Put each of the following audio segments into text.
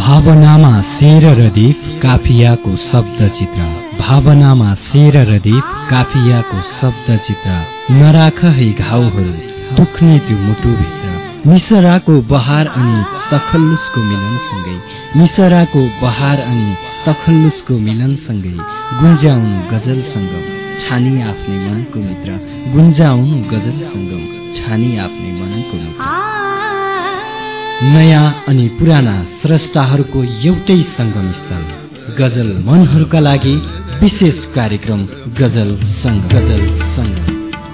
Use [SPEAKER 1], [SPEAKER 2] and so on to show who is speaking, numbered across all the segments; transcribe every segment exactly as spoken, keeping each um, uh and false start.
[SPEAKER 1] भावनामा शेर र दीप काफियाको शब्द चित्र भावनामा शेर र दीप काफियाको शब्द चित्र नराख है घाउहरू दुख्ने त्यो मुटुभित्र मिसराको बहार अनि तखल्लुसको मिलनसँगै मिसराको बहार अनि तखल्लुसको मिलनसँगै गुन्जाउनु गजल सङ्गम छानी आफ्नै मनको मित्र गुन्जाउनु गजल सङ्गम छानी आफ्नै मनको मित्र नयाँ अनि पुराना स्रष्टाहरूको एउटै सङ्गम स्थल गजल मनहरूका लागि विशेष कार्यक्रम गजल सङ्गम गजल सङ्गम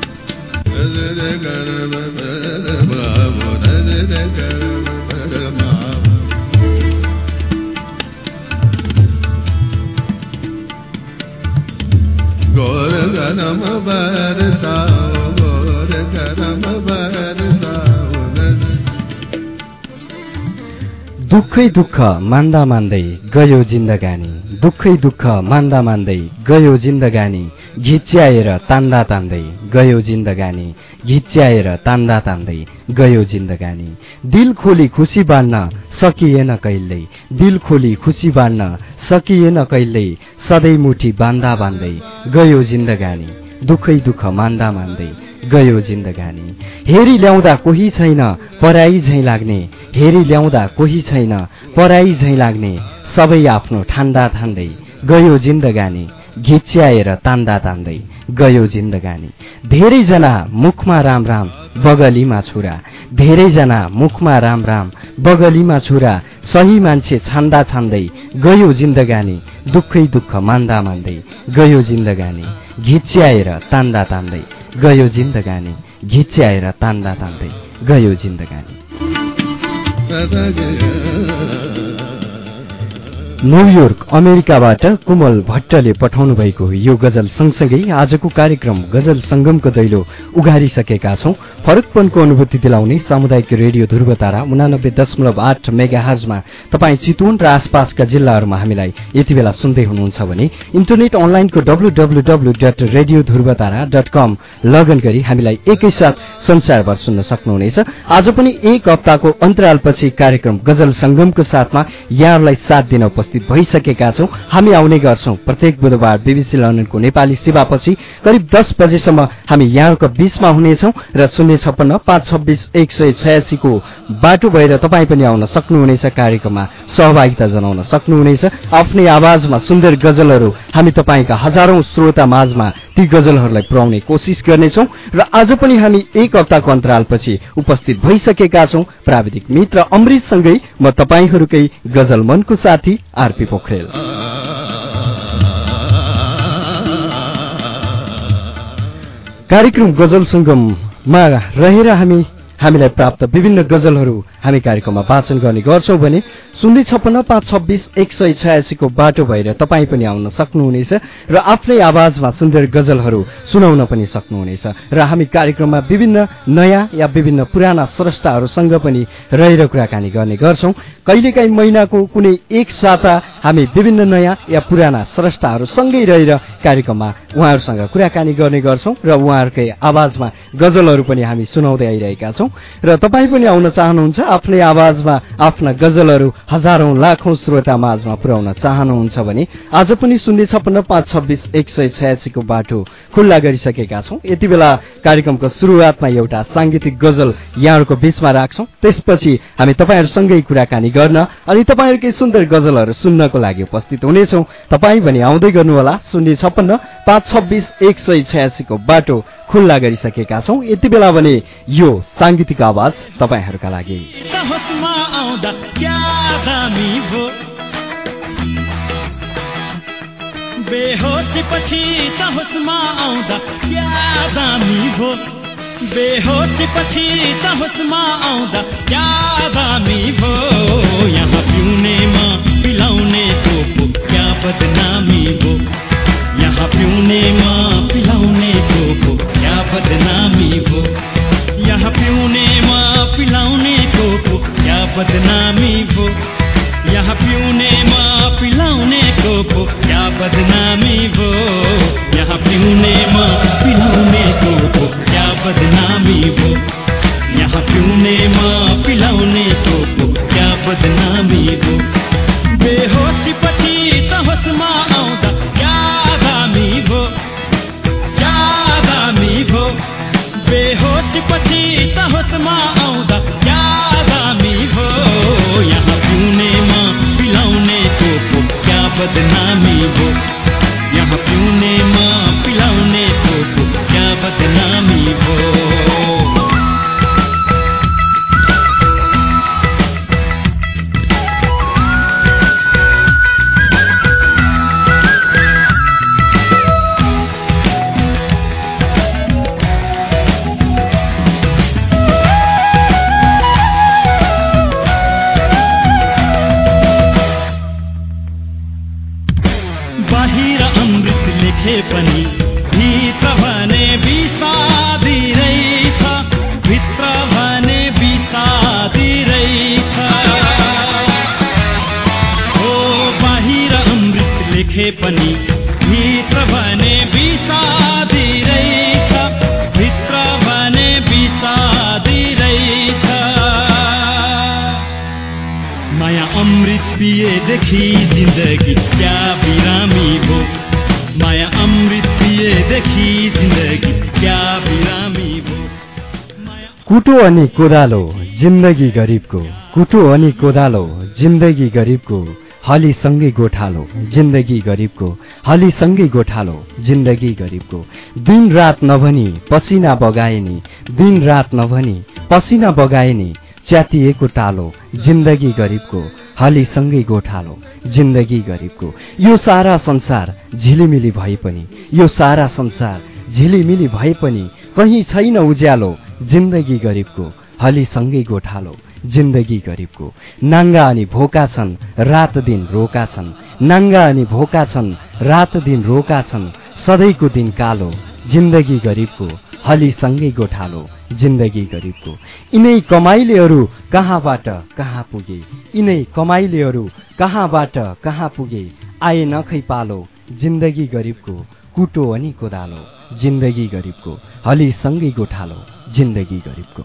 [SPEAKER 1] दुःखै दुःख मान्दा मान्दै गयो जिन्दगानी दुःखै दुःख मान्दा मान्दै गयो जिन्दगानी घिच्याएर तान्दा तान्दै गयो जिन्दगानी घिच्याएर तान्दा तान्दै गयो जिन्दगानी दिल खोली खुसी बाँड्न सकिएन कहिल्यै दिल खोली खुसी बाँड्न सकिएन कहिल्यै सधैँ मुठी बान्दा बान्दै गयो जिन्दगानी दुःखै दुःख मान्दा मान्दै गयो जिन्दगानी हेरी ल्याउँदा कोही छैन पराई झैँ लाग्ने हेरी ल्याउँदा कोही छैन पराई झैँ लाग्ने सबै आफ्नो ठान्दा ठान्दै गयो जिन्दगानी घिच्याएर तान्दा तान्दै गयो जिन्दगानी धेरैजना मुखमा राम राम बगलीमा छुरा धेरैजना मुखमा राम राम बगलीमा छुरा सही मान्छे छान्दा छान्दै गयो जिन्दगानी दुःखै दुःख मान्दा मान्दै गयो जिन्दगानी घिच्याएर तान्दा तान्दै गयो जिन्दगानी घिच्याएर तान्दा तान्दै गयो जिन्दगानी न्युयोर्क अमेरिकाबाट कुमल भट्टले पठाउनु भएको यो गजल सँगसँगै आजको कार्यक्रम गजल संगमको दैलो उघारिसकेका छौं। फरकपनको अनुभूति दिलाउने सामुदायिक रेडियो ध्रुवतारा उनानब्बे दशमलव आठ मेगाहर्जमा तपाईँ चितवन र आसपासका जिल्लाहरूमा हामीलाई यति बेला सुन्दै हुनुहुन्छ भने इन्टरनेट अनलाइनको W W W dot radio Dhruvatara dot com login गरी हामीलाई एकैसाथ संसारभर सुन्न सक्नुहुनेछ। आज पनि एक हप्ताको अन्तरालपछि कार्यक्रम गजल संगमको साथमा यहाँहरूलाई साथ दिन उपस्थित भइसकेका छौं। हामी आउने गर्छौं प्रत्येक बुधबार बीबीसी लन्डनको नेपाली सेवापछि करिब दस बजेसम्म हामी यहाँको बीचमा हुनेछौं र शून्य छप्पन्न पाँच छब्बीस एक सय छयासी को बाटो भएर तपाईँ पनि आउन सक्नुहुनेछ, कार्यक्रममा सहभागिता जनाउन सक्नुहुनेछ। आफ्नै आवाजमा सुन्दर गजलहरू हामी तपाईँका हजारौं श्रोता माझमा ती गजलहरूलाई पुर्याउने कोसिस गर्नेछौं र आज पनि हामी एक हप्ताको अन्तरालपछि उपस्थित भइसकेका छौं। प्राविधिक मित्र अमृतसँगै म तपाईँहरूकै गजल मनको साथी आरपी पोखरेल। कार्यक्रम गजल संगममा रहेर हामी हामीलाई प्राप्त विभिन्न गजलहरू हामी कार्यक्रममा वाचन गर्ने गर्छौं भने शून्य छप्पन्न पाँच छब्बीस एक सय छयासी को बाटो भएर तपाईँ पनि आउन सक्नुहुनेछ र आफ्नै आवाजमा सुन्दर गजलहरू सुनाउन पनि सक्नुहुनेछ र हामी कार्यक्रममा विभिन्न नयाँ या विभिन्न पुराना स्रष्टाहरूसँग पनि रहेर कुराकानी गर्ने गर्छौं। कहिलेकाहीँ महिनाको कुनै एक साता हामी विभिन्न नयाँ या पुराना स्रष्टाहरूसँगै रहेर कार्यक्रममा उहाँहरूसँग कुराकानी गर्ने गर्छौं र उहाँहरूकै आवाजमा गजलहरू पनि हामी सुनाउँदै आइरहेका छौं र तपाईँ पनि आउन चाहनुहुन्छ आफ्नै आवाजमा आफ्ना गजलहरू हजारौं लाखौं श्रोता माझमा पुर्याउन चाहनुहुन्छ भने आज पनि शून्य छप्पन्न पाँच छब्बीस एक सय छयासी को बाटो खुल्ला गरिसकेका छौं। यति बेला कार्यक्रमको सुरुवातमा एउटा सांगीतिक गजल यहाँहरूको बीचमा राख्छौं, त्यसपछि हामी तपाईँहरूसँगै कुराकानी गर्न अनि तपाईँहरूकै सुन्दर गजलहरू सुन्नको लागि उपस्थित हुनेछौं। तपाईँ पनि आउँदै गर्नुहोला। शून्य छप्पन्न पाँच छब्बीस एक सय छयासी को बाटो खुल्ला गरिसकेका छौं। यति बेला भने यो सांगीतिक आवाज तपाईहरूका लागि।
[SPEAKER 2] बेहोसी पछि तहोसमा आउँदा क्या दामी भो बेहोसी पछि तहोसमा आउँदा क्या दामी भो यहाँ पिउनेमा पिलाउने को क्या बदनामी भो यहाँ पिउनेमा पिलाउने को क्या बदनामी भो यहाँ पिउनेमा पिलाउने को क्या बदनामी भो यहाँ पिउनेमा पिलाउने को क्या बदनामी भो यहाँ पिउनेमा पिलाउने को क्या बदनामी भो यहाँ पिउनेमा पिलाउने को क्या बदनामी भो। बदनामी भो यहाँ पिउनेमा पिलाउने थोको क्या बदनामी भो पनि भित्र भने बिसादी रहेछ भित्र भने बिसादी रहेछ हो बाहिर अमृत लेखे पनि भित्र भने बिसादी रहेछ भित्र भने बिसादी रहेछ माया अमृत पिएदेखि जिन्दगी क्या बिरामी भो माया अमृत पिएदेखि जिन्दगी क्या बिरामी भो
[SPEAKER 1] कुटो अनि कोदालो जिन्दगी गरिबको कुटो अनि कोदालो जिन्दगी गरिबको हलीसँगै गोठालो जिन्दगी गरिबको हलीसँगै गोठालो जिन्दगी गरिबको दिन रात नभनी पसिना बगाए नि दिन रात नभनी पसिना बगाए नि च्यातिएको टालो जिन्दगी गरिबको हलीसँगै गोठालो जिन्दगी गरिबको यो सारा संसार झिलिमिली भए पनि यो सारा संसार झिलिमिली भए पनि कहीँ छैन उज्यालो जिन्दगी गरिबको हलीसँगै गोठालो जिन्दगी गरिबको नाङ्गा अनि भोका छन् रात दिन रोका छन् नाङ्गा अनि भोका छन् रात दिन रोका छन् सधैँको दिन कालो जिन्दगी गरिबको हलीसँगै गोठालो जिन्दगी गरिबको यिनै कमाइलेहरू कहाँबाट कहाँ पुगे यिनै कमाइलेहरू कहाँबाट कहाँ पुगे आए नखै पालो जिन्दगी गरिबको कुटो अनि कोदालो जिन्दगी गरिबको हलीसँगै गोठालो जिन्दगी गरिबको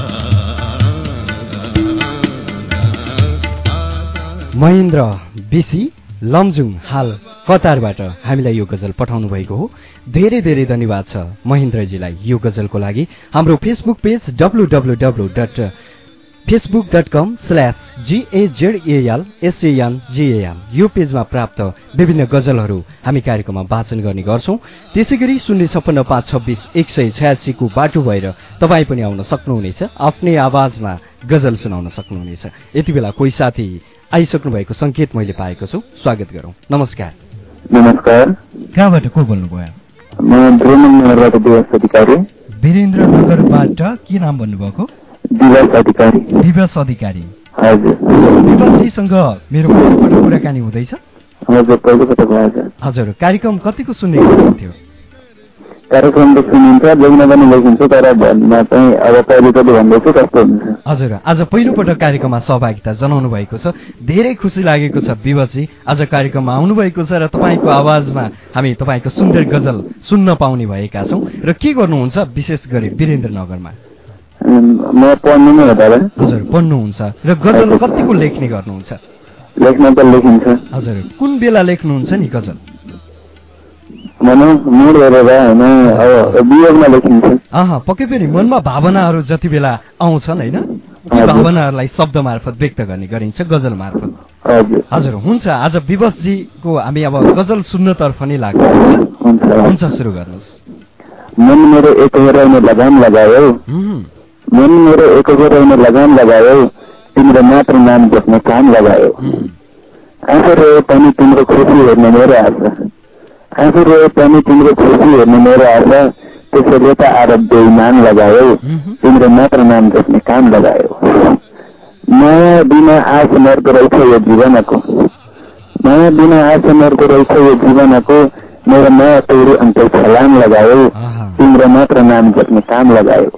[SPEAKER 1] महेन्द्र बिसी लमजुङ हाल कतारबाट हामीलाई यो गजल पठाउनु भएको हो धेरै धेरै धन्यवाद छ महेन्द्रजीलाई यो गजलको लागि हाम्रो Facebook page W W W dot Facebook dot com slash GAZL SAN GAM यो पेजमा प्राप्त विभिन्न गजलहरू हामी कार्यक्रममा वाचन गर्ने गर्छौं त्यसै गरी शून्य छप्पन्न पाँच छब्बिस एक सय छयासीको बाटो भएर तपाईँ पनि आउन सक्नुहुनेछ आफ्नै आवाजमा गजल सुनाउन सक्नुहुनेछ यति बेला कोही साथी आइसक्नु भएको संकेत मैले पाएको छु स्वागत गरौं नमस्कार
[SPEAKER 3] नमस्कार
[SPEAKER 1] कहाँबाट को बोल्नुभयो
[SPEAKER 3] म वीरेन्द्रनगरबाट दिवस अधिकारी
[SPEAKER 1] वीरेन्द्रनगरबाट के नाम भन्नुभएको
[SPEAKER 3] दिवस अधिकारी
[SPEAKER 1] दिवस अधिकारी
[SPEAKER 3] हजुर
[SPEAKER 1] दिवसजीसँग मेरो पहिलोपटक कुराकानी हुँदैछ
[SPEAKER 3] हजुर पहिलोपटक हजुर
[SPEAKER 1] हजुर कार्यक्रम कतिको सुन्ने गर्नुहुन्थ्यो
[SPEAKER 3] कार्यक्रम त सुनिन्छ लेख्न पनि लेखिन्छ तर भन्न चाहिँ अब पहिलोपटक भन्दैछु कस्तो हुन्छ
[SPEAKER 1] हजुर आज पहिलोपटक कार्यक्रममा सहभागिता जनाउनु भएको छ धेरै खुसी लागेको छ विवशजी आज कार्यक्रममा आउनु भएको छ र तपाईँको आवाजमा हामी तपाईँको सुन्दर गजल सुन्न पाउने भएका छौं र के गर्नुहुन्छ विशेष गरी वीरेन्द्रनगरमा
[SPEAKER 3] म पढ्नु नै हो दादा
[SPEAKER 1] हजुर पढ्नुहुन्छ र गजल कतिको लेख्ने गर्नुहुन्छ
[SPEAKER 3] लेख्न त लेखिन्छ
[SPEAKER 1] हजुर कुन बेला लेख्नुहुन्छ नि गजल
[SPEAKER 3] मनमा मुड हेरेर हैन अब वियोगमा लेखिन्छ
[SPEAKER 1] अह पक्कै पनि मनमा भावनाहरू जति बेला आउँछन् हैन ती भावनाहरूलाई शब्द मार्फत व्यक्त गर्ने गरिन्छ गजल मार्फत
[SPEAKER 3] हजुर
[SPEAKER 1] हजुर हुन्छ आज विवशजीको हामी अब गजल सुन्नतर्फ नै लाग्छौं
[SPEAKER 3] हुन्छ
[SPEAKER 1] हुन्छ सुरु गर्नुस्
[SPEAKER 3] मन मेरो एक होराउने लगाम लगायो मन मेरो एक होराउने लगाम लगायो तिम्रो मात्र नाम जप्ने काम लगायो आँखा रहे पनि तिम्रो खुसी हेर्ने मेरो आशा आँखा रहे पनि तिम्रो खुसी हेर्ने मेरो आशा त्यसैले त आरोप बेइमान लगायो तिम्रो मात्र नाम जप्ने काम लगायो माया बिना आश मर्दो रहेछ यो जीवनको माया बिना आश मर्दो रहेछ यो जीवनको मेरो माया तोडी अन्त छलाम लगायो तिम्रो मात्र नाम जप्ने काम लगायो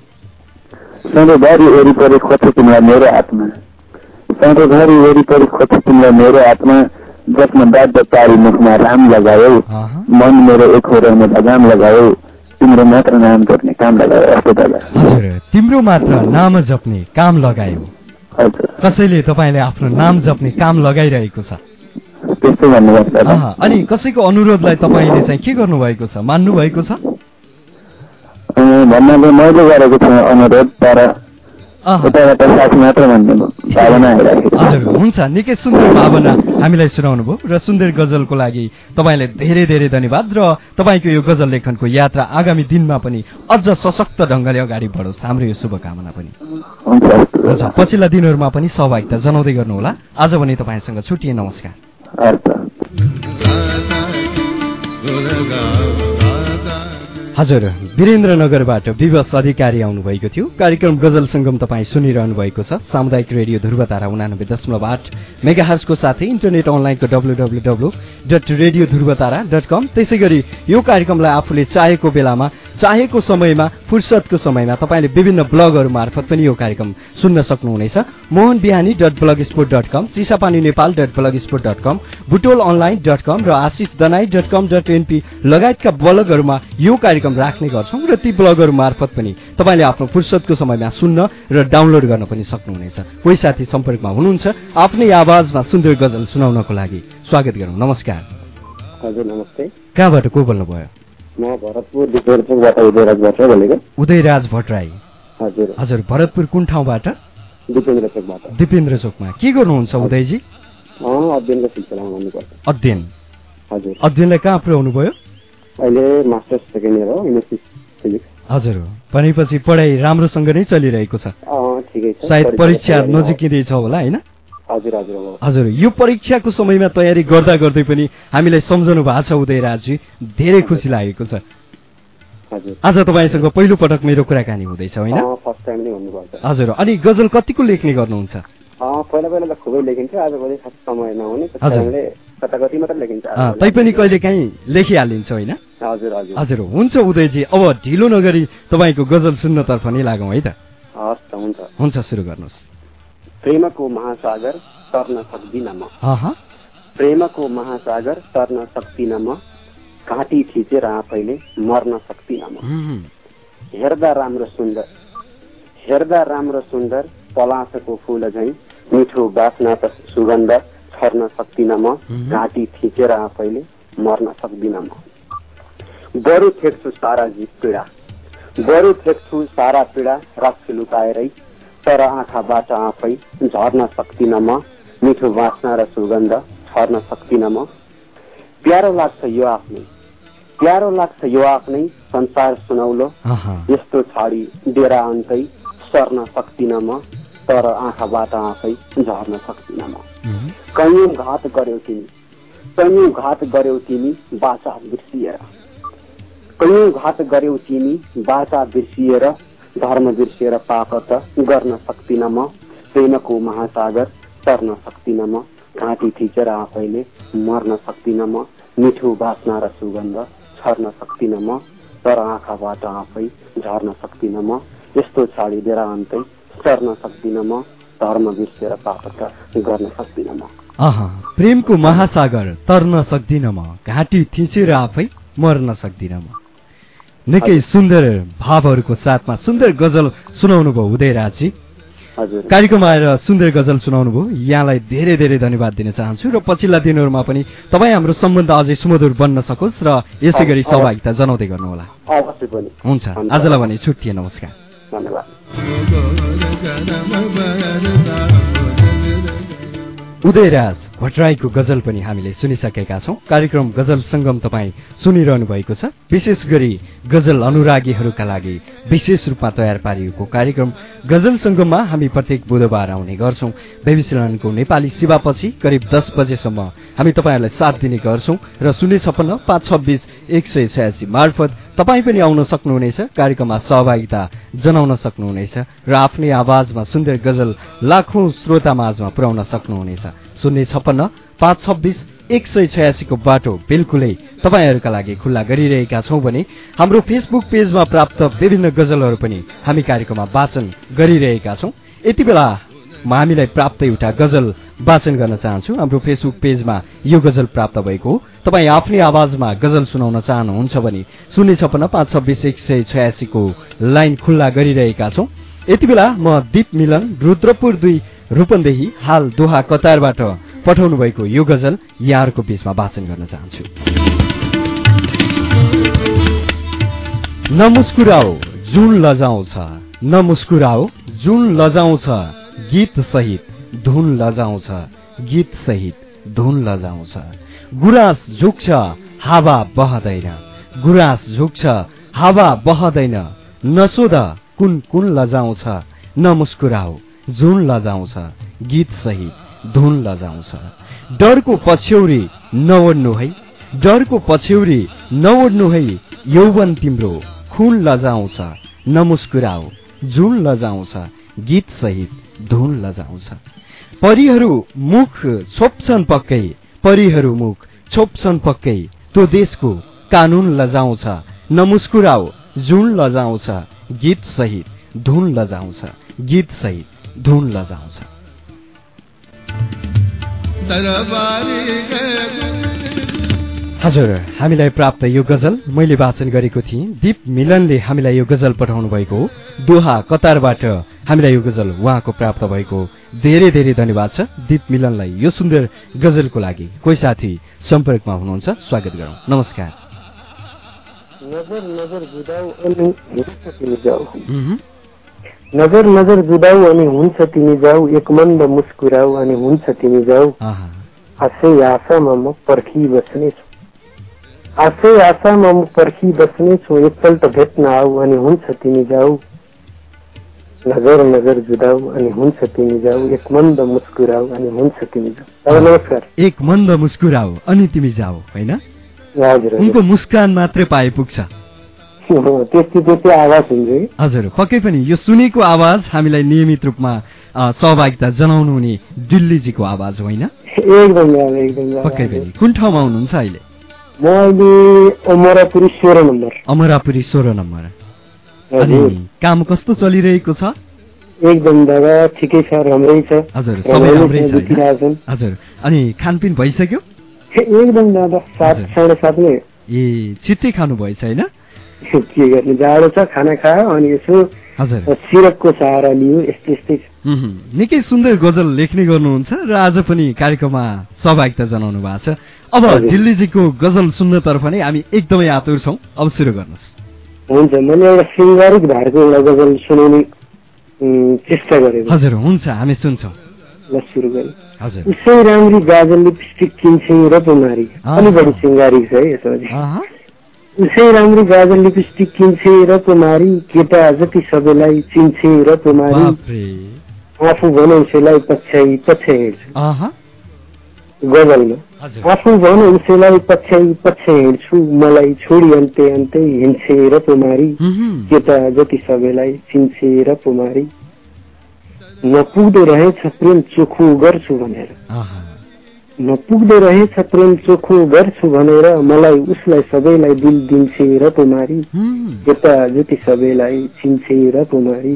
[SPEAKER 3] सधैँभरि वरिपरि खोज्छ तिमीलाई मेरो हातमा सधैँभरि वरिपरि खोज्छ तिमीलाई मेरो हातमा जसमा बाध्य पारी मुखमा राम लगायो मन मेरो एक होराउने लगाम लगायो तिम्रो मात्र नाम जप्ने काम लगायो अस्तो दादा
[SPEAKER 1] हजुर तिम्रो मात्र नाम जप्ने काम लगायो
[SPEAKER 3] हजुर
[SPEAKER 1] कसैले तपाईले आफ्नो नाम जप्ने काम लगाइरहेको छ
[SPEAKER 3] त्यस्तो भन्नुभएको दादा
[SPEAKER 1] अनि कसैको अनुरोधलाई तपाईले चाहिँ के गर्नु भएको छ मान्नु भएको छ
[SPEAKER 3] भन्नाले मैले गरेको छु अनुरोध तर यताबाट साथी मात्र भन्ने भावना आइरहेको छ।
[SPEAKER 1] हजुर हुन्छ, निकै सुन्दर भावना हामीलाई सुनाउनु भयो र सुन्दर गजलको लागि तपाईँलाई धेरै धेरै धन्यवाद र तपाईँको यो गजल लेखनको यात्रा आगामी दिनमा पनि अझ सशक्त ढङ्गले अगाडि बढोस्, हाम्रो यो शुभकामना पनि। हुन्छ, पछिल्ला दिनहरूमा पनि सहभागिता जनाउँदै गर्नुहोला। आज भने तपाईँसँग छुट्टिए, नमस्कार। हजुर, वीरेन्द्रनगरबाट विवश अधिकारी आउनुभएको थियो। कार्यक्रम गजल सङ्गम तपाईँ सुनिरहनु भएको छ सामुदायिक रेडियो ध्रुवतारा उनानब्बे दशमलव आठ मेगाहर्जको साथै इन्टरनेट अनलाइनको W W W dot radio Dhruvatara dot com. त्यसै गरी यो कार्यक्रमलाई आफूले चाहेको बेलामा, चाहेको समयमा, फुर्सदको समयमा तपाईँले विभिन्न ब्लगहरू मार्फत पनि यो कार्यक्रम सुन्न सक्नुहुनेछ। Mohan Bihani dot blogspot dot com, Chisapani Nepal dot blogspot dot com, Butol online dot com र Ashish Danai dot com dot NP लगायतका ब्लगहरूमा यो कार्यक्रम राख्ने गर्छौं र ती ब्लगहरू मार्फत पनि तपाईँले आफ्नो फुर्सदको समयमा सुन्न र डाउनलोड गर्न पनि सक्नुहुनेछ। कोही साथी सम्पर्कमा हुनुहुन्छ, आफ्नै आवाजमा सुन्दर गजल सुनाउनको लागि स्वागत गरौँ। नमस्कार।
[SPEAKER 4] हजुर नमस्ते। कहाँबाट
[SPEAKER 1] को बोल्नुभयो?
[SPEAKER 4] म भरतपुर दिपेन्द्रचोकबाट उदयराज भट्टराई बोलेको।
[SPEAKER 1] उदयराज भट्टराई।
[SPEAKER 4] हजुर
[SPEAKER 1] हजुर, भरतपुर कुन ठाउँबाट?
[SPEAKER 4] दिपेन्द्रचोकबाट।
[SPEAKER 1] दिपेन्द्रचोकमा के गर्नुहुन्छ उदयजी?
[SPEAKER 4] अध्ययनको सिलसिलामा भन्नुपर्छ।
[SPEAKER 1] अध्ययन?
[SPEAKER 4] हजुर।
[SPEAKER 1] अध्ययनलाई कहाँ पुर्याउनु भयो?
[SPEAKER 4] अहिले मास्टर्स सेकेन्ड इयर हो, युनिभर्सिटी फिजिक्स।
[SPEAKER 1] हजुर, भनेपछि पढाइ राम्रोसँग नै चलिरहेको छ?
[SPEAKER 4] अँ ठिकै छ।
[SPEAKER 1] सायद परीक्षा नजिकै छ होला हैन?
[SPEAKER 4] हजुर हजुर।
[SPEAKER 1] हजुर, यो परीक्षाको समयमा तयारी गर्दा गर्दै पनि हामीलाई सम्झनु भएको छ उदयराजजी, धेरै खुसी लागेको छ।
[SPEAKER 4] हजुर।
[SPEAKER 1] आज तपाईँसँग पहिलो पटक मेरो कुराकानी हुँदैछ हैन?
[SPEAKER 4] फर्स्ट टाइम नै भन्नुपर्छ।
[SPEAKER 1] हजुर, अनि गजल कतिको लेख्ने गर्नुहुन्छ?
[SPEAKER 4] पहिला पहिला त खुबै लेखिन्थ्यो, आजभोलि समय नहुने त्यसैले कताकति मात्र लेखिन्छ।
[SPEAKER 1] तैपनि कहिले काहीँ लेखिहालिन्छ होइन?
[SPEAKER 4] हजुर हजुर।
[SPEAKER 1] हजुर, हुन्छ उदयजी, अब ढिलो नगरी तपाईँको गजल सुन्नतर्फ नै लागौँ है त?
[SPEAKER 4] हस् त, हुन्छ
[SPEAKER 1] हुन्छ, सुरु गर्नुहोस्।
[SPEAKER 4] प्रेमको महासागर तर्न सक्दिन म, प्रेमको महासागर तर्न सक्दिन म, घाँटी थिचेर आफैले मर्न सक्दिन म। हेर्दा राम्रो सुन्दर, हेर्दा राम्रो सुन्दर पलासको फूल झैं मिठो बास्ना त सुगन्ध छर्न सक्दिन म, घाँटी थिचेर आफैले मर्न सक्दिन म। बरु फेक्छु सारा जीव पीडा, बरु फेक्छु सारा पीडा राख्छु लुकाएरै, तर आँखाबाट आफै झर्न सक्दिन म, मिठो बास्ना र सुगन्ध छर्न सक्दिन म। प्यारो लाग्छ यो आफ्नै, प्यारो लाग्छ यो आफ्नै संसार सुनौलो, यस्तो छाडी डेरा अन्तै सर्न सक्दिन म, तर आँखाबाट आफै झर्न सक्दिन म। कैयौं घात गर्यौ तिमी, कैयौं घात गर्यौ तिमी बाचा बिर्सिएर, कैयौं घात गर्यौ तिमी बाचा बिर्सिएर, धर्म बिर्सिएर पाप त गर्न सक्दिन म। प्रेमको महासागर तर्न सक्दिन म, घाँटी थिचेर आफैले मर्न सक्दिन म, मिठो बास्ना र सुगन्ध छर्न सक्दिन म, तर आँखाबाट आफै झर्न सक्दिन म। यस्तो छाडी डेरा अन्तै सर्न सक्दिन म, धर्म बिर्सेर पाप त गर्न सक्दिन म।
[SPEAKER 1] प्रेमको महासागर तर्न सक्दिन म, घाँटी थिचेर आफै मर्न सक्दिन म। निकै सुन्दर भावहरूको साथमा सुन्दर गजल सुनाउनु भयो उदयराजजी। कार्यक्रममा आएर सुन्दर गजल सुनाउनु भयो, यहाँलाई धेरै धेरै धन्यवाद दिन चाहन्छु र पछिल्ला दिनहरूमा पनि तपाईँ हाम्रो सम्बन्ध अझै सुमधुर बन्न सकोस् र यसै गरी सहभागिता जनाउँदै गर्नुहोला। हुन्छ, आजलाई भने छुट्टिए, नमस्कार। उदयराज भट्टराईको गजल पनि हामीले सुनिसकेका छौं। कार्यक्रम गजल संगम तपाईँ सुनिरहनु भएको छ। विशेष गरी गजल अनुरागीहरूका लागि विशेष रूपमा तयार पारिएको कार्यक्रम गजल संगममा हामी प्रत्येक बुधबार आउने गर्छौं। बेबिसिलनको नेपाली सेवापछि करिब दस बजेसम्म हामी तपाईहरुलाई साथ दिने गर्छौं र शून्य छप्पन्न पाँच छब्बीस एक सय छयासी मार्फत तपाईँ पनि आउन सक्नुहुनेछ, कार्यक्रममा सहभागिता जनाउन सक्नुहुनेछ र आफ्नै आवाजमा सुन्दर गजल लाखौं श्रोता माझमा पुर्याउन सक्नुहुनेछ। शून्य छप्पन्न पाँच छब्बीस एक सय छयासी को बाटो बिल्कुलै तपाईहरूका लागि खुल्ला गरिरहेका छौं भने हाम्रो फेसबुक पेजमा प्राप्त विभिन्न गजलहरू पनि हामी कार्यक्रममा वाचन गरिरहेका छौं। यति बेला म हामीलाई प्राप्त एउटा गजल वाचन गर्न चाहन्छु। हाम्रो फेसबुक पेजमा यो गजल प्राप्त भएको हो। तपाई आफ्नै आवाजमा गजल सुनाउन चाहनुहुन्छ भने शून्य छप्पन्न पाँच छब्बीस एक सय छयासी को लाइन खुल्ला गरिरहेका छौं। यति बेला म दीप मिलन रुद्रपुर दुई रूपन्देही हाल दोहा कतारबाट पठाउनु भएको यो गजल यहाँहरुको बीचमा वाचन गर्न चाहन्छु। नमुस्कुराओ जुन लजाउँछ, नमुस्कुराओ जुन लजाउँछ गीत सहित धुन लजाउँछ गीत सहित धुन लजाउँछ गुराँस झुक्छ हावा बहदैन गुराँस झुक्छ हावा बहदैन नसोध कुन कुन लजाउँछ नमुस्कुराओ जुन लजाउँछ गीत सहित धुन लजाउँछ डरको पछ्यौरी नओड्नु है डरको पछ्यौरी नओड्नु है यौवन तिम्रो खून लजाउँछ नमुस्कुराओ जुन लजाउँछ गीत सहित धुन लजाउँछ परीहरू मुख छोप्छन् पक्कै परीहरू मुख छोप्छन् पक्कै त्यो देशको कानून लजाउँछ नमुस्कुराओ जुन लजाउँछ गीत सहित धुन लजाउँछ गीत सहित धुन लजाउँछ हजुर हामीलाई प्राप्त यो गजल मैले वाचन गरेको थिएँ दीप मिलनले हामीलाई यो गजल पठाउनु भएको हो दोहा कतारबाट हामीलाई यो गजल उहाँको प्राप्त भएको धेरै धेरै धन्यवाद छ दीप मिलनलाई यो सुन्दर गजलको लागि कोही साथी सम्पर्कमा हुनुहुन्छ स्वागत गरौँ नमस्कार
[SPEAKER 5] नजर नजर जुदाऊ अनि हुन्छ तिमी जाऊ नजर नजर जुदाऊ अनि हुन्छ तिमी जाऊ एक मन्द मुस्कुराऊ अनि हुन्छ तिमी जाऊ आशै आशामा म पर्खी बस्नेछु आशै आशामा म पर्खी बस्नेछु एकपल्ट भेट्न आऊ अनि हुन्छ तिमी जाऊ नजर नजर जुदाऊ अनि हुन्छ तिमी जाऊ एक मन्द मुस्कुराऊ अनि हुन्छ तिमी जाऊ नमस्कार
[SPEAKER 1] एक मन्द मुस्कुराऊ अनि तिमी जाऊ हैन
[SPEAKER 5] हजुर
[SPEAKER 1] उनको मुस्कान मात्रै पाए पुग्छ
[SPEAKER 5] त्यस्तै त्यस्तै आवाज हुन्छ
[SPEAKER 1] हजुर पक्कै पनि यो सुनेको आवाज हामीलाई नियमित रूपमा सहभागिता जनाउनु हुने दिल्लीजीको आवाज होइन
[SPEAKER 5] एकदम एकदम
[SPEAKER 1] पक्कै पनि कुन ठाउँमा हुनुहुन्छ अहिले
[SPEAKER 5] म अहिले अमरापुरी सोह्र नम्बर
[SPEAKER 1] अमरापुरी सोह्र नम्बर अनि काम कस्तो चलिरहेको छ
[SPEAKER 5] एकदम दादा ठिकै छ राम्रै छ
[SPEAKER 1] हजुर सबै राम्रै छ हजुर अनि खानपिन भइसक्यो
[SPEAKER 5] एकदम दादा सात साढे सातमै
[SPEAKER 1] ए छिट्टै खानु भएछ होइन
[SPEAKER 5] के गर्ने जाडो छ खाना खायो अनि यसो
[SPEAKER 1] हजुर
[SPEAKER 5] सिरकको सहारा लियो यस्तै यस्तै
[SPEAKER 1] निकै सुन्दर गजल लेख्ने गर्नुहुन्छ र आज पनि कार्यक्रममा सहभागिता जनाउनु भएको छ अब दिल्लीजीको गजल सुन्नतर्फ नै हामी एकदमै आतुर छौँ अब सुरु गर्नुहोस्
[SPEAKER 5] हुन्छ मैले एउटा सिंगारिक धारको एउटा गजल सुनाउने चेष्टा गरेको
[SPEAKER 1] हजुर हुन्छ हामी सुन्छौँ
[SPEAKER 5] ल सुरु गरेँ
[SPEAKER 1] हजुर
[SPEAKER 5] उसै राम्री गाजल लिपस्टिक किन्छे र पुमारी अलि बढी सिंगारिक छ है यसमा उसै राम्री गाजल लिपस्टिक किन्छे र पुमारी केटा जति सबैलाई चिन्छे र पुमारी आफू भनौँसेलाई पछ्याइ पछ्याइ हिँड्छु गजलमा आफू भनौँसेलाई पछ्याइ पछ्याइ हिँड्छु मलाई छोडी अन्ते अन्ते हिँड्छे र पुमारी केटा जति सबैलाई चिन्छे र पुमारी नपुग्दो रहेछ प्रेम चोखो गर्छु भनेर नपुग्दो रहेछ प्रेम चोखो गर्छु भनेर मलाई उसलाई सबैलाई दिल दिन्छे र पुमारी केटा जति सबैलाई चिन्छे र पुमारी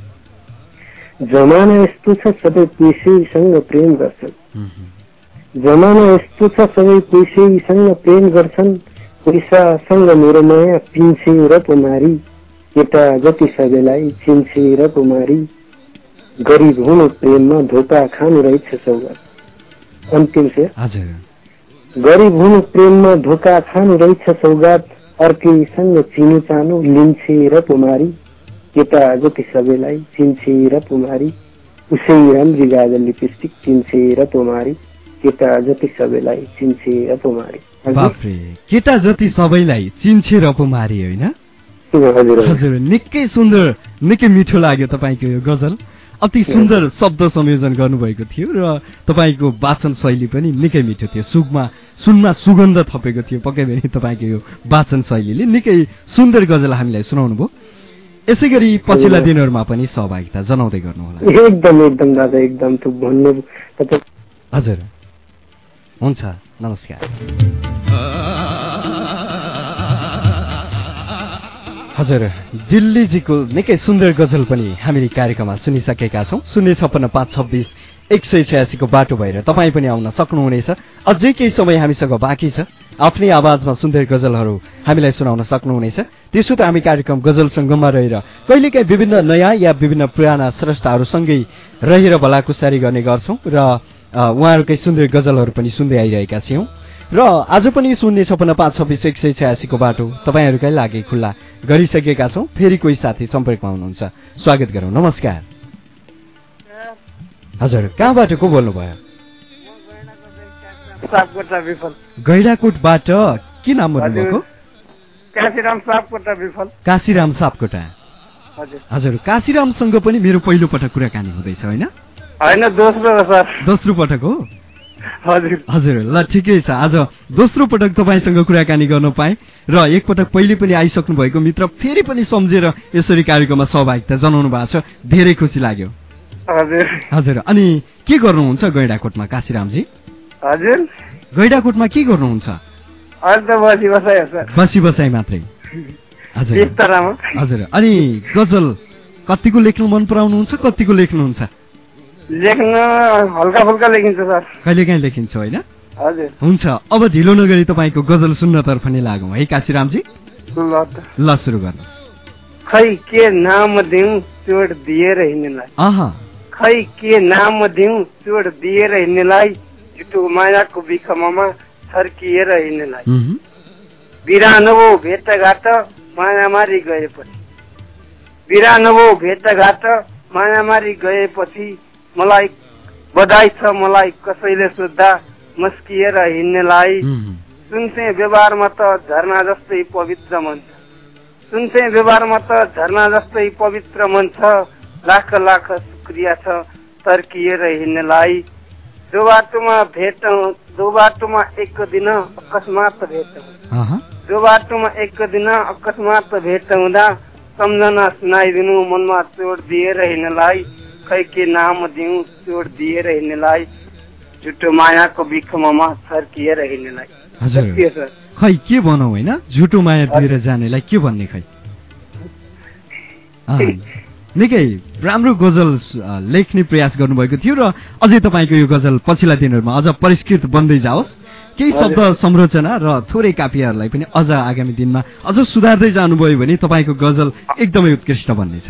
[SPEAKER 5] जमाना यस्तो छ सबै पैसैसँग प्रेम गर्छन् जमाना यस्तो छ सबै पैसैसँग प्रेम गर्छन् पैसासँग मेरो माया पिन्छे र पुमारी केटा जति सबैलाई चिन्छे र पुमारी गरिब हुनु प्रेममा धोका खानु रहेछ सौगात अन्तिम से गरिब हुनु प्रेममा धोका खानु रहेछ सौगात अर्कैसँग चिनो चानो लिन्छे र पुमारी केटा जति सबैलाई चिन्छे र पुमारी उसै राम्री गाजल लिपस्टिक चिन्छे र पुमारी केटा जति सबैलाई चिन्छे र पुमारी
[SPEAKER 1] बाफ्रे केटा जति सबैलाई चिन्छे र पुमारी होइन हजुर निकै सुन्दर निकै मिठो लाग्यो तपाईँको यो गजल अति सुन्दर शब्द संयोजन गर्नुभएको थियो र तपाईँको वाचन शैली पनि निकै मिठो थियो सुगमा सुनमा सुगन्ध थपेको थियो पक्कै पनि तपाईँको यो वाचन शैलीले निकै सुन्दर गजल हामीलाई सुनाउनु भयो यसै गरी पछिल्ला दिनहरूमा पनि सहभागिता जनाउँदै गर्नुहोला
[SPEAKER 5] एकदम एकदम दादा एकदम भन्नु
[SPEAKER 1] हजुर हुन्छ नमस्कार हजुर दिल्लीजीको निकै सुन्दर गजल पनि हामीले कार्यक्रममा सुनिसकेका छौँ शून्य छप्पन्न पाँच छब्बिस एक सय छयासीको बाटो भएर तपाईँ पनि आउन सक्नुहुनेछ अझै केही समय हामीसँग बाँकी छ आफ्नै आवाजमा सुन्दर गजलहरू हामीलाई सुनाउन सक्नुहुनेछ त्यसो त हामी कार्यक्रम गजल सङ्गममा रहेर कहिलेकाहीँ विभिन्न नयाँ या विभिन्न पुराना स्रष्टाहरूसँगै रहेर भलाकुसारी गर्ने गर्छौँ र उहाँहरूकै सुन्दर गजलहरू पनि सुन्दै आइरहेका छौँ र आज पनि शून्य छप्पन्न पाँच छब्बिस एक सय छयासीको बाटो तपाईँहरूकै लागि खुल्ला गरिसकेका छौँ। फेरि कोही साथी सम्पर्कमा हुनुहुन्छ, स्वागत गरौँ। नमस्कार। हजुर, कहाँबाट को बोल्नुभयो? गैडाकोटबाट। के नाम भन्नुभएको?
[SPEAKER 6] काशीराम सापकोटा विफल।
[SPEAKER 1] काशीराम सापकोटा। हजुर, काशीरामसँग पनि मेरो पहिलो पटक कुराकानी हुँदैछ होइन?
[SPEAKER 6] होइन, दोस्रो सर।
[SPEAKER 1] दोस्रो पटक हो?
[SPEAKER 6] हजुर
[SPEAKER 1] हजुर, ल ठिकै छ। आज दोस्रो पटक तपाईँसँग कुराकानी गर्न पाएँ र एकपटक पहिले पनि आइसक्नु भएको मित्र फेरि पनि सम्झेर यसरी कार्यक्रममा सहभागिता जनाउनु भएको छ, धेरै खुसी लाग्यो।
[SPEAKER 6] हजुर
[SPEAKER 1] हजुर, अनि के गर्नुहुन्छ गैडाकोटमा काशीरामजी?
[SPEAKER 6] हजुर,
[SPEAKER 1] गैडाकोटमा के गर्नुहुन्छ?
[SPEAKER 6] बसी बसाइ सर।
[SPEAKER 1] बसी बसाइ मात्रै? हजुर हजुर। अनि गजल कतिको लेख्नु मन पराउनुहुन्छ, कतिको लेख्नुहुन्छ?
[SPEAKER 6] लेख्न हल्का फुल्का लेखिन्छ सर।
[SPEAKER 1] कहिले काहीँ लेखिन्छ होइन?
[SPEAKER 6] हजुर।
[SPEAKER 1] हुन्छ, अब ढिलो नगरी तपाईँको गजल सुन्नतर्फ नै लागौँ है काशीरामजी। ल सुरु गर्नुहोस्।
[SPEAKER 6] खै के नाम दिउँ चोट दिएर हिँड्नेलाई,
[SPEAKER 1] आहा
[SPEAKER 6] खै के नाम दिउँ चोट दिएर हिँड्नेलाई, झुटो मायाको बिखममा छर्किएर हिँड्नेलाई, बिरानो भेटघाट मायामारी गएपछि, बिरानो भेटघाट मायामारी गएपछि मलाई बधाई छ मलाई कसैले सोद्धा मस्किएर हिँड्नेलाई, सुनसे व्यवहारमा त झरना जस्तै पवित्र मन छ, सुनसे व्यवहारमा त झरना जस्तै पवित्र मन छ, लाख लाख शुक्रिया छ तर्किएर हिँड्नेलाई, जो बाटोमा भेटौँ जो बाटोमा एक दिन अकस्मात भेटौँ, जो बाटोमा एक दिन अकस्मात भेटौँदा सम्झना सुनाइदिनु मनमा चोट दिएर हिँड्नेलाई, खै के नाम दिउँ चोट दिएर हिँड्नेलाई, झुटो मायाको बिखममा छर्किएर हिँड्नेलाई।
[SPEAKER 1] हजुर, खै के भनौँ होइन, झुटो माया दिएर जानेलाई के भन्ने खै। निकै राम्रो गजल लेख्ने प्रयास गर्नुभएको थियो र अझै तपाईँको यो गजल पछिल्ला दिनहरूमा अझ परिष्कृत बन्दै जाओस्, केही शब्द संरचना र थोरै कापियाहरूलाई पनि अझ आगामी दिनमा अझ सुधार्दै जानुभयो भने तपाईँको गजल एकदमै उत्कृष्ट बन्नेछ।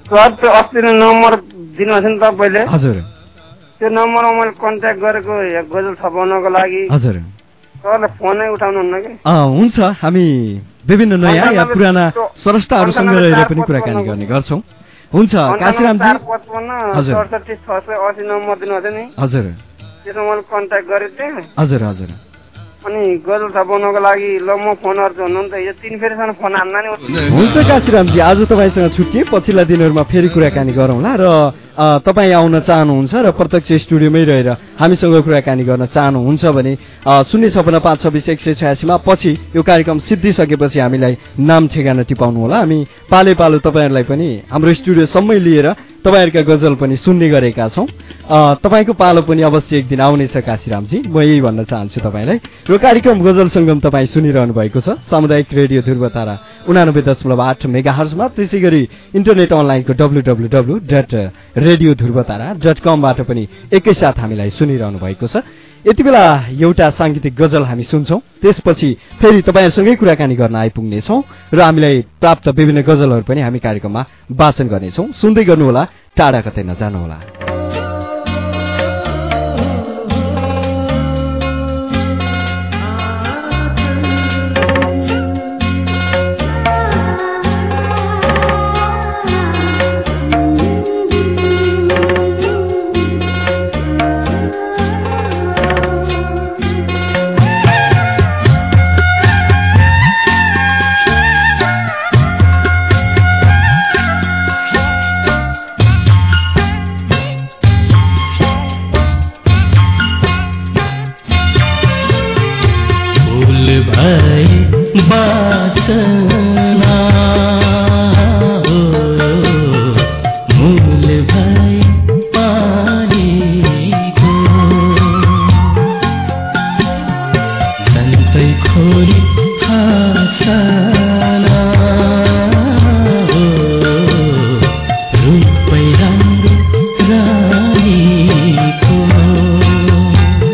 [SPEAKER 6] अस्ति नम्बर दिनुहोस् नि तपाईँले।
[SPEAKER 1] हजुर,
[SPEAKER 6] त्यो नम्बरमा मैले कन्ट्याक्ट गरेको गजल छपाउनको लागि।
[SPEAKER 1] हजुर,
[SPEAKER 6] तपाईँले फोनै उठाउनुहुन्न कि?
[SPEAKER 1] हुन्छ, हामी विभिन्न नयाँ या पुराना स्रष्टाहरूसँग रहेर पनि कुराकानी गर्ने गर्छौँ। हुन्छ काशीरामजी। हजुर
[SPEAKER 6] सडसठी छ सय असी नम्बर दिनुहोस् नि।
[SPEAKER 1] हजुर,
[SPEAKER 6] त्यसमा मैले कन्ट्याक्ट गरेको थिएँ।
[SPEAKER 1] हजुर हजुर।
[SPEAKER 6] अनि गजल छपाउनको लागि ल म फोन गर्छु भन्नु नि त, यो तीन फेरिसम्म फोन हान्न नि।
[SPEAKER 1] हुन्छ काशीरामजी, आज तपाईँसँग छुट्टिए, पछिल्ला दिनहरूमा फेरि कुराकानी गरौँला र तपाईँ आउन चाहनुहुन्छ र प्रत्यक्ष स्टुडियोमै रहेर हामीसँग कुराकानी गर्न चाहनुहुन्छ भने शून्य छपन्न पाँच छब्बिस एक सय छयासीमा पछि यो कार्यक्रम सिद्धिसकेपछि हामीलाई नाम ठेगाना टिपाउनु होला। हामी पाले पालो तपाईँहरूलाई पनि हाम्रो स्टुडियोसम्मै लिएर तपाईँहरूका गजल पनि सुन्ने गरेका छौँ। तपाईँको पालो पनि अवश्य एक दिन आउनेछ काशीरामजी, म यही भन्न चाहन्छु तपाईँलाई। यो कार्यक्रम गजल सङ्गम तपाईँ सुनिरहनु भएको छ सामुदायिक रेडियो ध्रुवतारा उनानब्बे दशमलव आठ मेगा हर्जमा, त्यसै गरी इन्टरनेट अनलाइनको W W W dot radio Dhruvatara dot कमबाट पनि एकैसाथ हामीलाई सुनिरहनु भएको छ। यति बेला एउटा साङ्गीतिक गजल हामी सुन्छौँ, त्यसपछि फेरि तपाईँहरूसँगै कुराकानी गर्न आइपुग्नेछौँ र हामीलाई प्राप्त विभिन्न गजलहरू पनि हामी कार्यक्रममा वाचन गर्नेछौँ। सुन्दै गर्नुहोला, टाढा कतै नजानुहोला।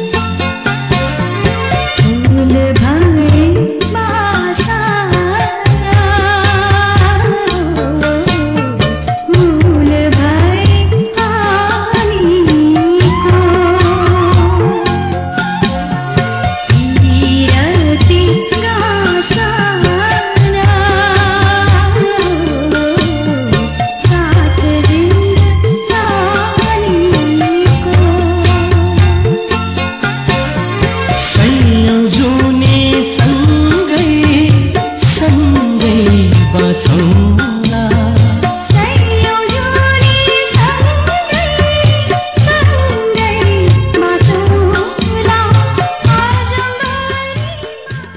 [SPEAKER 7] Bye.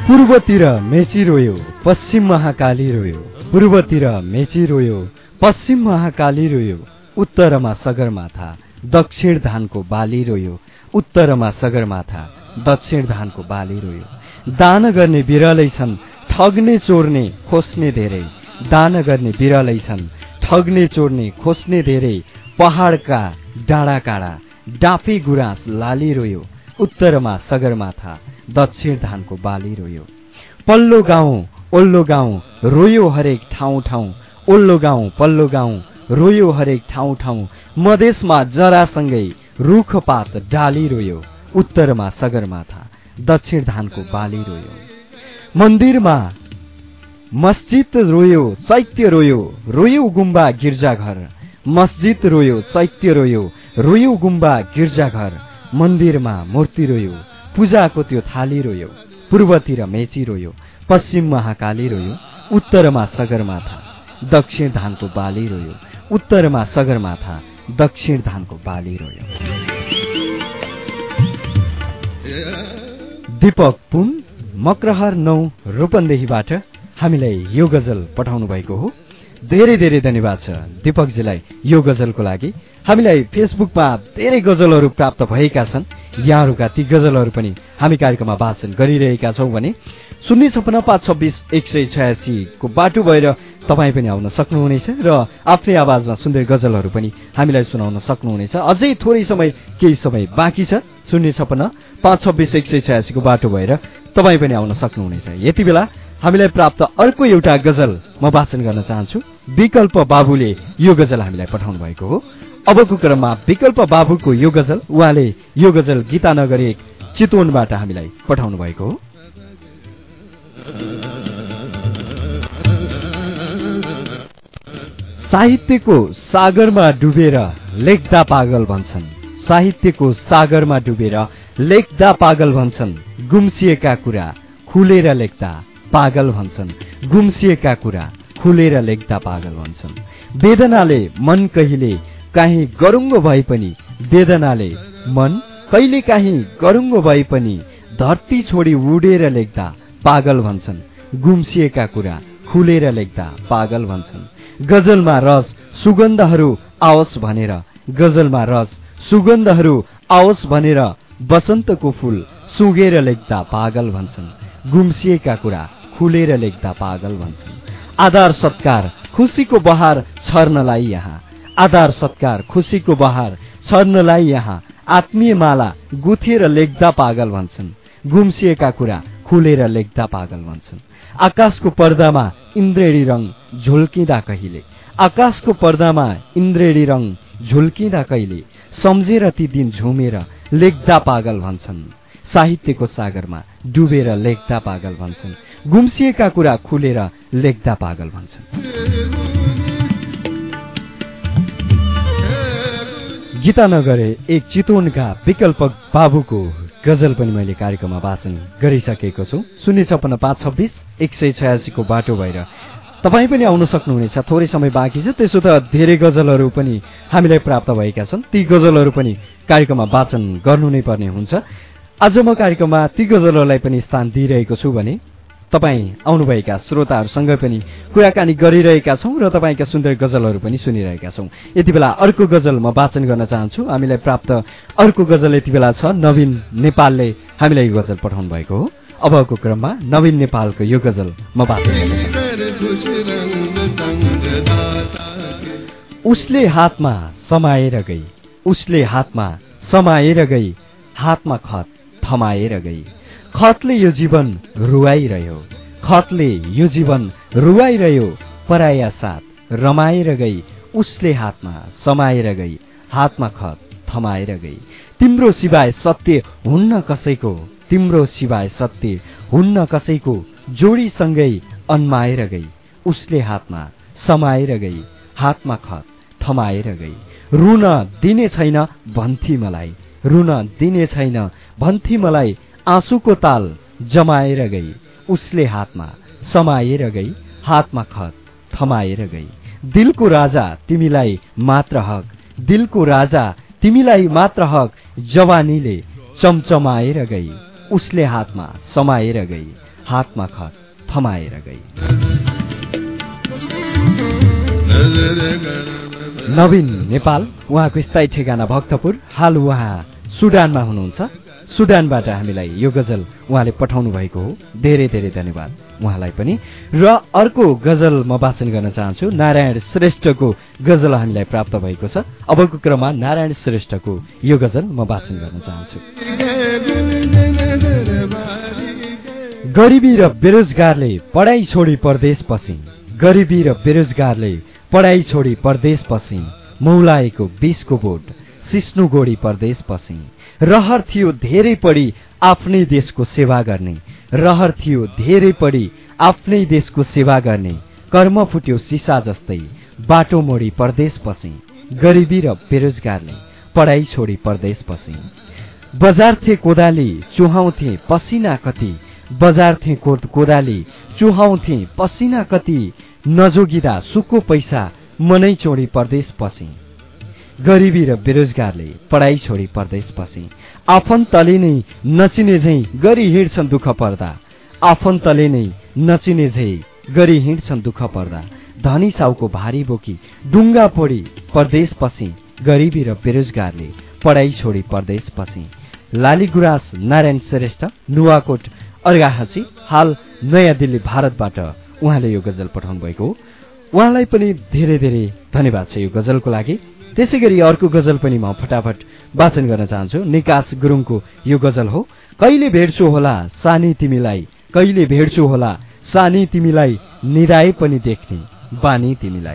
[SPEAKER 1] पूर्वतिर मेची रोयो पश्चिम महाकाली रोयो पूर्वतिर मेची रोयो पश्चिम महाकाली रोयो उत्तरमा सगरमाथा दक्षिण धानको बाली रोयो उत्तरमा सगरमाथा दक्षिण धानको बाली रोयो दान गर्ने बिरलै छन् ठग्ने चोर्ने खोस्ने धेरै दान गर्ने बिरलै छन् ठग्ने चोर्ने खोस्ने धेरै पहाडका डाँडा काँडा डाँफे गुराँस लाली रोयो उत्तरमा सगरमाथा दक्षिण धानको बाली रोयो पल्लो गाउँ ओल्लो गाउँ रोयो हरेक ठाउँ ठाउँ ओल्लो गाउँ पल्लो गाउँ रोयो हरेक ठाउँ ठाउँ मधेसमा जरासँगै रुखपात डाली रोयो उत्तरमा सगरमाथा दक्षिण धानको बाली रोयो मन्दिरमा मस्जिद रोयो चैत्य रोयो रोयो गुम्बा गिर्जाघर मस्जिद रोयो चैत्य रोयो रोयो गुम्बा गिर्जाघर मन्दिरमा मूर्ति रोयो पूजाको त्यो थाली रोयो पूर्वतिर मेची रोयो पश्चिम महाकाली रोयो उत्तरमा सगरमाथा दक्षिण धानको बाली रोयो उत्तरमा सगरमाथा दक्षिण धानको बाली रोयो। दीपक पुन मक्रहर नौ रूपन्देहीबाट हामीलाई यो गजल पठाउनु भएको हो। धेरै धेरै धन्यवाद छ दीपकजीलाई यो गजलको लागि। हामीलाई फेसबुकमा धेरै गजलहरू प्राप्त भएका छन्। यहाँहरूका ती गजलहरू पनि हामी कार्यक्रममा वाचन गरिरहेका छौँ भने शून्य छपन्न पाँच छब्बिस एक सय छयासी को बाटो भएर तपाईँ पनि आउन सक्नुहुनेछ र आफ्नै आवाजमा सुन्दर गजलहरू पनि हामीलाई सुनाउन सक्नुहुनेछ। अझै थोरै समय केही समय बाँकी छ। शून्य छपन्न पाँच छब्बिस एक सय छयासी को बाटो भएर तपाईँ पनि आउन सक्नुहुनेछ। यति बेला हामीलाई प्राप्त अर्को एउटा गजल म वाचन गर्न चाहन्छु। विकल्प बाबुले यो गजल हामीलाई पठाउनु भएको हो। अबको क्रममा विकल्प बाबुको यो गजल, उहाँले यो गजल गीतानगर एक चितवनबाट हामीलाई पठाउनु भएको हो। साहित्यको सागरमा डुबेर लेख्दा पागल भन्छन्, साहित्यको सागरमा डुबेर लेख्दा पागल भन्छन्, गुम्सिएका कुरा खुलेर लेख्दा पागल भन्छन्, गुम्सिएका कुरा खुलेर लेख्दा पागल भन्छन्। वेदनाले मन कहिले काहीँ गरुङ्गो भए पनि, वेदनाले मन कहिले काहीँ गरुङ्गो भए पनि धरती छोडी उडेर लेख्दा पागल भन्छन्, गुम्सिएका कुरा खुलेर लेख्दा पागल भन्छन्। गजलमा रस सुगन्धहरू आओस् भनेर, गजलमा रस सुगन्धहरू आओस् भनेर बसन्तको फूल सुगेर लेख्दा पागल भन्छन्, गुम्सिएका कुरा खुलेर लेख्दा पागल भन्छन्। आधार सत्कार खुसीको बहार छर्नलाई यहाँ, आधार सत्कार खुसीको बहार छर्नलाई यहाँ आत्मीय माला गुथेर लेख्दा पागल भन्छन्, गुम्सिएका कुरा खुलेर लेख्दा पागल भन्छन्। आकाशको पर्दामा इन्द्रेणी रङ झुल्किँदा कहिले, आकाशको पर्दामा इन्द्रेणी रङ झुल्किँदा कहिले सम्झेर ती दिन झुमेर लेख्दा पागल भन्छन्, साहित्यको सागरमा डुबेर लेख्दा पागल भन्छन्, गुम्सिएका कुरा खुलेर लेख्दा पागल भन्छन्। गीतानगर एक चितवनका विकल्प बाबुको गजल पनि मैले कार्यक्रममा वाचन गरिसकेको छु। शून्य छपन्न पाँच छब्बिस एक सय छयासी को बाटो भएर तपाईँ पनि आउन सक्नुहुनेछ। थोरै समय बाँकी छ, त्यसो त धेरै गजलहरू पनि हामीलाई प्राप्त भएका छन्। ती गजलहरू पनि कार्यक्रममा वाचन गर्नु नै पर्ने हुन्छ। आज म कार्यक्रममा ती गजलहरूलाई पनि स्थान दिइरहेको छु भने तपाईँ आउनुभएका श्रोताहरूसँग पनि कुराकानी गरिरहेका छौँ र तपाईँका सुन्दर गजलहरू पनि सुनिरहेका छौँ। यति बेला अर्को गजल म वाचन गर्न चाहन्छु। हामीलाई प्राप्त अर्को गजल यति बेला छ, नवीन नेपालले हामीलाई यो गजल पठाउनु भएको हो। अबको क्रममा नवीन नेपालको यो गजल म वाचन गर्न चाहन्छु। उसले हातमा समाएर गई, उसले हातमा समाएर गई, हातमा खत थमाएर गई, खतले यो जीवन रुवाइरह्यो, खतले यो जीवन रुवाइरह्यो, पराया साथ रमाएर गई, उसले हातमा समाएर गई, हातमा खत थमाएर गई। तिम्रो सिवाय सत्य हुन्न कसैको, तिम्रो सिवाय सत्य हुन्न कसैको, जोडीसँगै अन्माएर गई, उसले हातमा समाएर गई, हातमा खत थमाएर गई। रुन दिने छैन भन्थी मलाई, रुन दिने छैन भन्थी मलाई, आँसुको ताल जमाएर गई, उसले हातमा समाएर गई, हातमा खत थमाएर गई। दिलको राजा तिमीलाई मात्र हक, दिलको राजा तिमीलाई मात्र हक, जवानीले चमचमाएर गई, उसले हातमा समाएर गई, हातमा खत थमाएर गई। नवीन नेपाल, उहाँको स्थायी ठेगाना भक्तपुर, हाल उहाँ सुडानमा हुनुहुन्छ। सुडानबाट हामीलाई यो गजल उहाँले पठाउनु भएको हो, धेरै धेरै धन्यवाद उहाँलाई पनि। र अर्को गजल म वाचन गर्न चाहन्छु। नारायण श्रेष्ठको गजल हामीलाई प्राप्त भएको छ। अबको क्रममा नारायण श्रेष्ठको यो गजल म वाचन गर्न चाहन्छु। गरिबी र बेरोजगारले पढाइ छोडी परदेश पसी, गरिबी र बेरोजगारले पढाइ छोडी परदेश पसी, मौलाएको बीसको बोट सिस्नु गोडी परदेश पसी। रहर थियो धेरै पढी आफ्नै देशको सेवा गर्ने, रहर थियो धेरै पढी आफ्नै देशको सेवा गर्ने, कर्म फुट्यो सिसा जस्तै बाटो मोडी परदेश पसी, गरिबी र बेरोजगारले पढाइ छोडी परदेश पसी। बजार थे कोदाली चुहाउँथे पसिना कति, बजार थे कोदाली चुहाउँथे पसिना कति, नजोगिदा सुको पैसा मनै छोडी परदेश पसी, गरिबी र बेरोजगारले पढाइ छोडी परदेश पसी। आफन्तले नै नचिने झैं गरी हिँड्छन् दुःख पर्दा, आफन्तले नै नचिने झैं गरी हिँड्छन् दुःख पर्दा, धनी साउको भारी बोकी डुङ्गा पोडी परदेश पसी, गरिबी र बेरोजगारले पढाइ छोडी परदेश पसी। लाली गुराँस नारायण श्रेष्ठ, नुवाकोट अर्घाखाँची, हाल नयाँ दिल्ली भारतबाट उहाँले यो गजल पठाउनु भएको हो। उहाँलाई पनि धेरै धेरै धन्यवाद छ यो गजलको लागि। त्यसै गरी अर्को गजल पनि म फटाफट वाचन गर्न चाहन्छु। निकास गुरुङको यो गजल हो। कहिले भेट्छु होला सानी तिमीलाई, कहिले भेट्छु होला सानी तिमीलाई, निराए पनि देख्ने बानी तिमीलाई,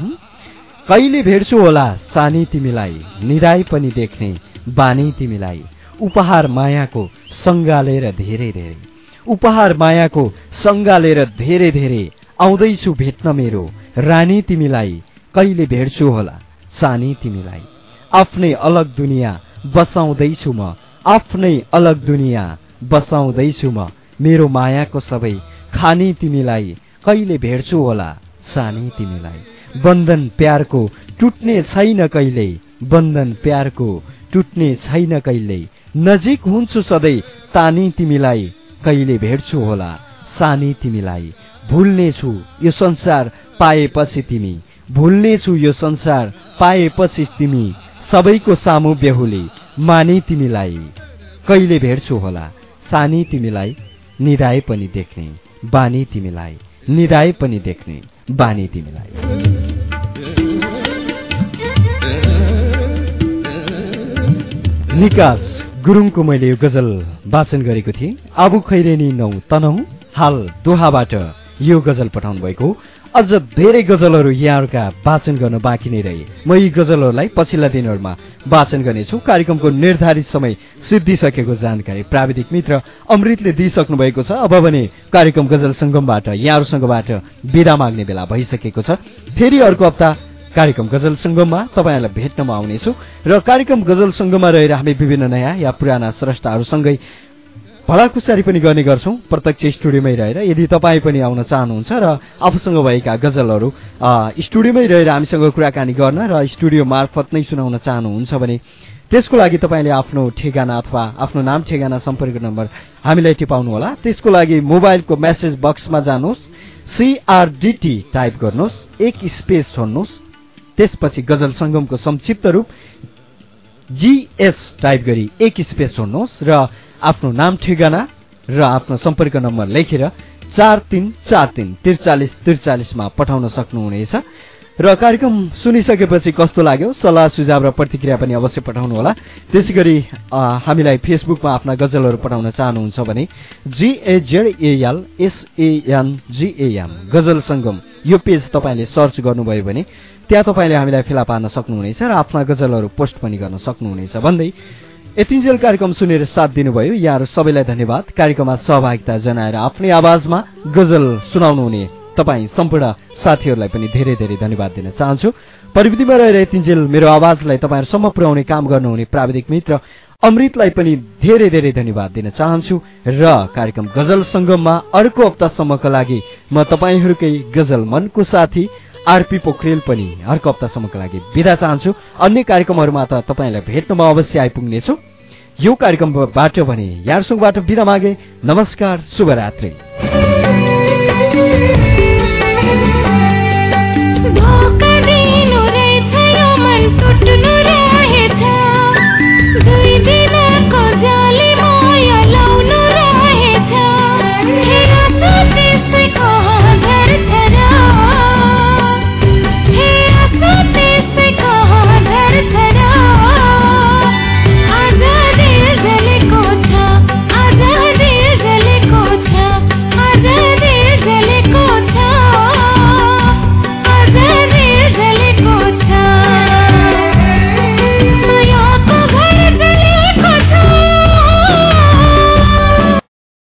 [SPEAKER 1] कहिले भेट्छु होला सानी तिमीलाई, निराए पनि देख्ने बानी तिमीलाई। उपहार मायाको सङ्गालेर धेरै धेरै, उपहार मायाको सङ्गालेर धेरै धेरै, आउँदैछु भेट्न मेरो रानी तिमीलाई, कहिले भेट्छु होला सानी तिमीलाई। आफ्नै अलग दुनियाँ बसाउँदैछु म, आफ्नै अलग दुनियाँ बसाउँदैछु म, मेरो मायाको सबै खानी तिमीलाई, कहिले भेट्छु होला सानी तिमीलाई। बन्धन प्यारको टुट्ने छैन कहिल्यै, बन्धन प्यारको टुट्ने छैन कहिल्यै, नजिक हुन्छु सधैँ तानी तिमीलाई, कहिले भेट्छु होला सानी तिमीलाई। भुल्नेछु यो संसार पाएपछि तिमी, भुल्नेछु यो संसार पाएपछि तिमी, सबैको सामु बेहुली मानी तिमीलाई, कहिले भेट्छु होला सानी तिमीलाई, निराए पनि देख्ने बानी तिमीलाई, निराए पनि देख्ने बानी तिमीलाई। निकास गुरुङको मैले यो गजल वाचन गरेको थिएँ। आबु खैरेनी नौ तनहु, हाल दोहाबाट यो गजल पठाउनु भएको। अझ धेरै गजलहरू यहाँहरूका वाचन गर्न बाँकी नै रहे। म यी गजलहरूलाई पछिल्ला दिनहरूमा वाचन गर्नेछु। कार्यक्रमको निर्धारित समय सिद्धिसकेको जानकारी प्राविधिक मित्र अमृतले दिइसक्नु भएको छ। अब भने कार्यक्रम गजल संगमबाट यहाँहरूसँगबाट बिदा माग्ने बेला भइसकेको छ। फेरि अर्को हप्ता कार्यक्रम गजल संगममा तपाईहरुलाई भेट्न म आउनेछु र कार्यक्रम गजल संगममा रहेर हामी विभिन्न नयाँ या पुराना स्रष्टाहरूसँगै भलाकुसारी पनि गर्ने गर्छौं प्रत्यक्ष स्टुडियोमै रहेर। यदि तपाई पनि आउन चाहनुहुन्छ र आफूसँग भएका गजलहरू स्टुडियोमै रहेर हामीसँग कुराकानी गर्न र स्टुडियो मार्फत नै सुनाउन चाहनुहुन्छ भने त्यसको लागि तपाईले आफ्नो ठेगाना अथवा आफ्नो नाम ठेगाना सम्पर्क नम्बर हामीलाई टिपाउनु होला। त्यसको लागि मोबाइलको मेसेज बक्समा जानुहोस्, सीआरडीटी टाइप गर्नुहोस्, एक स्पेस छोड्नुहोस्, त्यसपछि गजल संगमको संक्षिप्त रूप जीएस टाइप गरी एक स्पेस छोड्नुहोस् र आफ्नो नाम ठेगाना र आफ्नो सम्पर्क नम्बर लेखेर चार तीन चार तीन त्रिचालिस त्रिचालिसमा पठाउन सक्नुहुनेछ। र कार्यक्रम सुनिसकेपछि कस्तो लाग्यो सल्लाह सुझाव र प्रतिक्रिया पनि अवश्य पठाउनु होला। त्यसैगरी हामीलाई फेसबुकमा आफ्ना गजलहरू पठाउन चाहनुहुन्छ भने जीएजेडएल एसएएनजीएएम गजल संगम यो पेज तपाईले सर्च गर्नुभयो भने त्यहाँ तपाईले हामीलाई फेला पार्न सक्नुहुनेछ र आफ्ना गजलहरू पोस्ट पनि गर्न सक्नुहुनेछ भन्दै यतिन्जेल कार्यक्रम सुनेर साथ दिनुभयो यहाँहरू सबैलाई धन्यवाद। कार्यक्रममा सहभागिता जनाएर आफ्नै आवाजमा गजल सुनाउनु हुने तपाई सम्पूर्ण साथीहरूलाई पनि धेरै धेरै धन्यवाद दिन चाहन्छु। प्रविधिमा रहेर यतिन्जेल मेरो आवाजलाई तपाईहरुसम्म पुर्याउने काम गर्नुहुने प्राविधिक मित्र अमृतलाई पनि धेरै धेरै धन्यवाद दिन चाहन्छु र कार्यक्रम गजल संगममा अर्को हप्तासम्मका लागि म तपाईहरुकै गजल मनको साथी आरपी पोखरेल पनि अर्को हप्तासम्मका लागि बिदा चाहन्छु। अन्य कार्यक्रमहरुमा त तपाईलाई भेट्न म अवश्य आइपुग्नेछु। यो कार्यक्रमबाट भने यारसुङबाट बिदा मागे। नमस्कार, शुभरात्रि।